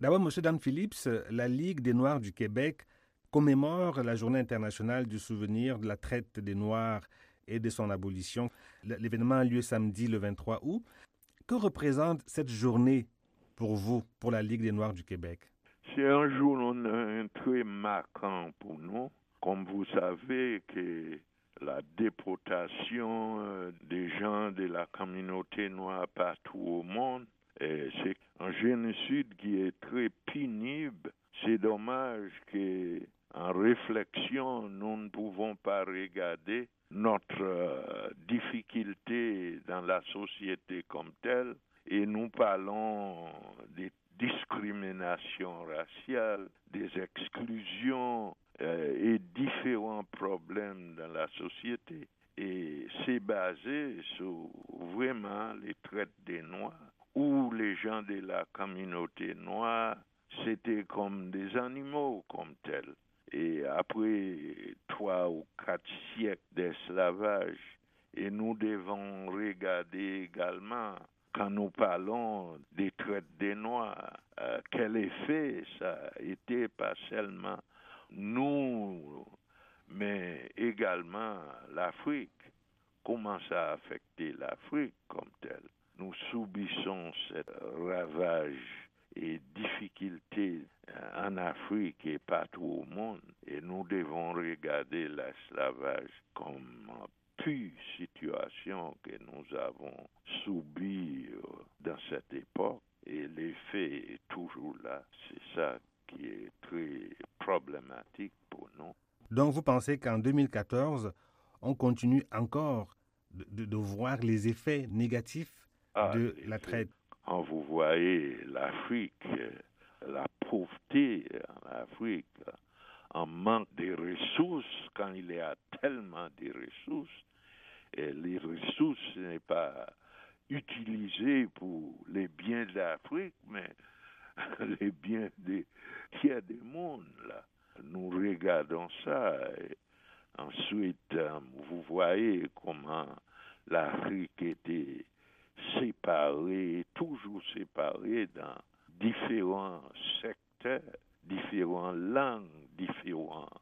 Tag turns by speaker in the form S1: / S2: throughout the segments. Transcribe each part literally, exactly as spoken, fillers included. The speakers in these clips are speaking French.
S1: D'abord, M. Dan Phillips, la Ligue des Noirs du Québec commémore la Journée internationale du souvenir de la traite des Noirs et de son abolition. L'événement a lieu samedi le vingt-trois août. Que représente cette journée pour vous, pour la Ligue des Noirs du Québec?
S2: C'est un jour un, très marquant pour nous. Comme vous savez que la déportation des gens de la communauté noire partout au monde, c'est un génocide qui est très pénible. C'est dommage qu'en réflexion, nous ne pouvons pas regarder notre euh, difficulté dans la société comme telle et nous parlons des discriminations raciales, des exclusions euh, et différents problèmes dans la société. Et c'est basé sur vraiment les traites des Noirs, où les gens de la communauté noire, c'était comme des animaux comme tels. Et après trois ou quatre siècles d'esclavage, et nous devons regarder également, quand nous parlons des traites des Noirs, euh, quel effet ça a été, pas seulement nous, mais également l'Afrique. Comment ça a affecté l'Afrique comme telle? Nous subissons ce ravage et difficultés en Afrique et partout au monde. Et nous devons regarder l'esclavage comme une pure situation que nous avons subie dans cette époque. Et l'effet est toujours là. C'est ça qui est très problématique pour nous.
S1: Donc vous pensez qu'en deux mille quatorze, on continue encore de, de, de voir les effets négatifs ah, de la traite?
S2: Quand vous voyez l'Afrique, la pauvreté en Afrique, en manque de ressources, quand il y a tellement de ressources, et les ressources ne sont pas utilisées pour les biens de l'Afrique, mais les biens des tiers du monde. Là. Nous regardons ça. Et ensuite, vous voyez comment l'Afrique était séparés, toujours séparés dans différents secteurs, différentes langues, différentes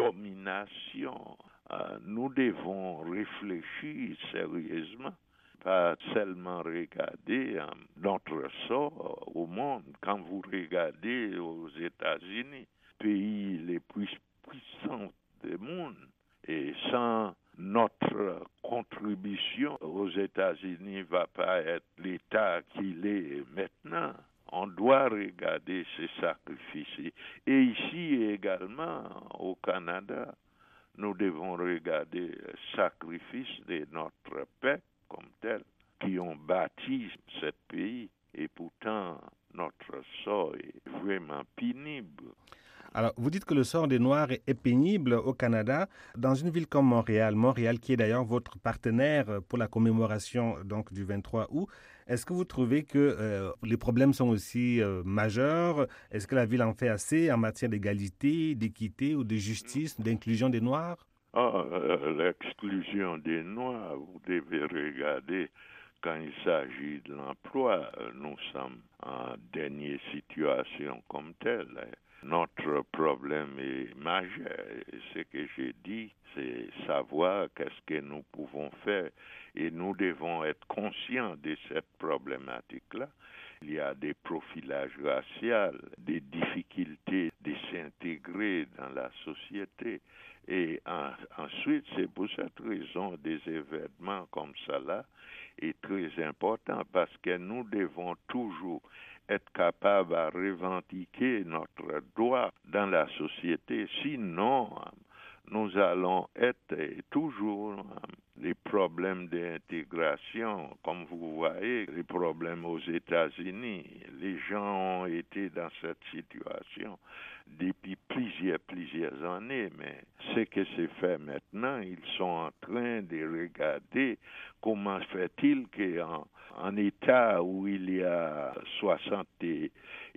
S2: dominations. Euh, nous devons réfléchir sérieusement, pas seulement regarder euh, notre sort au monde. Quand vous regardez aux États-Unis, pays les plus puissants du monde, et sans notre contribution aux États-Unis ne va pas être l'État qu'il est maintenant. On doit regarder ces sacrifices. Et ici également, au Canada, nous devons regarder le sacrifice de notre peuple comme tel, qui ont bâti ce pays. Et pourtant, notre sort est vraiment pénible.
S1: Alors, vous dites que le sort des Noirs est pénible au Canada. Dans une ville comme Montréal, Montréal qui est d'ailleurs votre partenaire pour la commémoration donc, du vingt-trois août, est-ce que vous trouvez que euh, les problèmes sont aussi euh, majeurs? Est-ce que la ville en fait assez en matière d'égalité, d'équité ou de justice, d'inclusion des Noirs?
S2: Ah, euh, l'exclusion des Noirs, vous devez regarder quand il s'agit de l'emploi. Nous sommes en dernière situation comme telle. Notre problème est majeur. Ce que j'ai dit, c'est savoir qu'est-ce que nous pouvons faire. Et nous devons être conscients de cette problématique-là. Il y a des profilages raciaux, des difficultés de s'intégrer dans la société. Et en, ensuite, c'est pour cette raison des événements comme ça là est très important parce que nous devons toujours être capables de revendiquer notre droit dans la société. Sinon, nous allons être toujours les problèmes d'intégration. Comme vous voyez, les problèmes aux États-Unis. Les gens ont été dans cette situation depuis plusieurs, plusieurs années. Mais ce que c'est fait maintenant, ils sont en train de regarder comment fait-il qu'en en État où il y a soixante-dix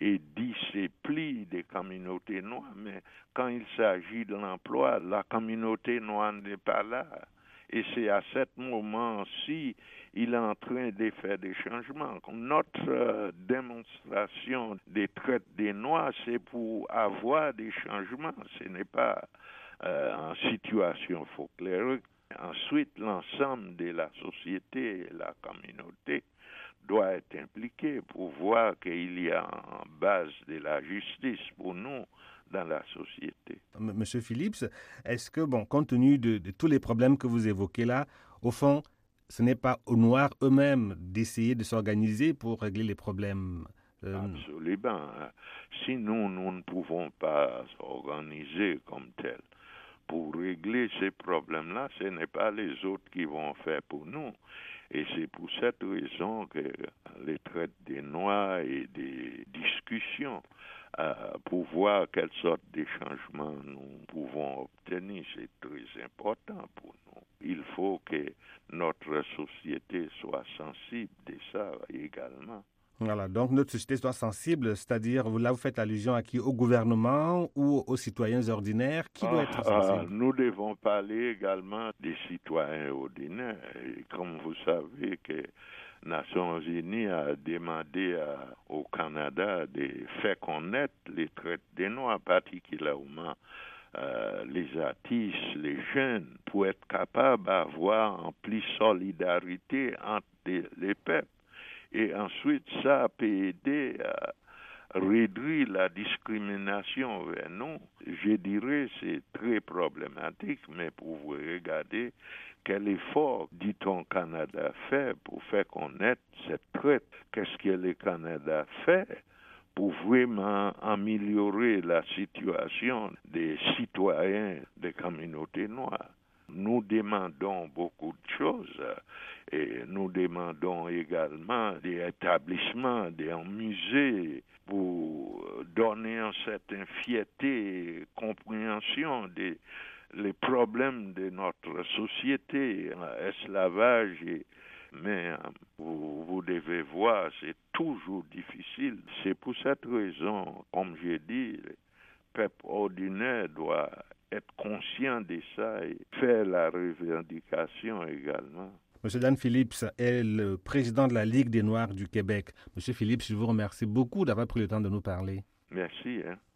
S2: et plus de communautés noires, mais quand il s'agit de l'emploi, la communauté noire n'est pas là. Et c'est à ce moment-ci il est en train de faire des changements. Notre euh, démonstration des traites des Noirs, c'est pour avoir des changements. Ce n'est pas euh, en situation folklorique. Ensuite, l'ensemble de la société et la communauté doit être impliqué pour voir qu'il y a en base de la justice pour nous dans la société.
S1: Monsieur Phillips, est-ce que, bon, compte tenu de, de tous les problèmes que vous évoquez là, au fond, ce n'est pas aux Noirs eux-mêmes d'essayer de s'organiser pour régler les problèmes?
S2: euh... Absolument. Si nous, nous ne pouvons pas s'organiser comme tel pour régler ces problèmes-là, ce n'est pas les autres qui vont faire pour nous. Et c'est pour cette raison que les traites des Noirs et des discussions euh, pour voir quelle sorte de changements nous pouvons obtenir, c'est très important pour nous. Il faut que notre société soit sensible de ça également.
S1: Voilà, donc notre société soit sensible, c'est-à-dire, là vous faites allusion à qui? Au gouvernement ou aux citoyens ordinaires? Qui doit être sensible?
S2: Ah, nous devons parler également des citoyens ordinaires. Et comme vous savez que Nations Unies a demandé à, au Canada de faire connaître les traites des Noirs, particulièrement euh, les artistes, les jeunes, pour être capables d'avoir en plus solidarité entre les, les peuples. Et ensuite, ça peut aider à réduire la discrimination vers nous. Je dirais que c'est très problématique, mais pour vous regarder quel effort, dit-on, Canada fait pour faire connaître cette traite. Qu'est-ce que le Canada fait pour vraiment améliorer la situation des citoyens des communautés noires? Nous demandons beaucoup de choses et nous demandons également des établissements, des musées pour donner une certaine fierté et compréhension des les problèmes de notre société, esclavage. Et, mais vous, vous devez voir, c'est toujours difficile. C'est pour cette raison, comme j'ai dit, le peuple ordinaire doit être conscient de ça et faire la revendication également.
S1: Monsieur Dan Phillips est le président de la Ligue des Noirs du Québec. Monsieur Phillips, je vous remercie beaucoup d'avoir pris le temps de nous parler.
S2: Merci. Hein.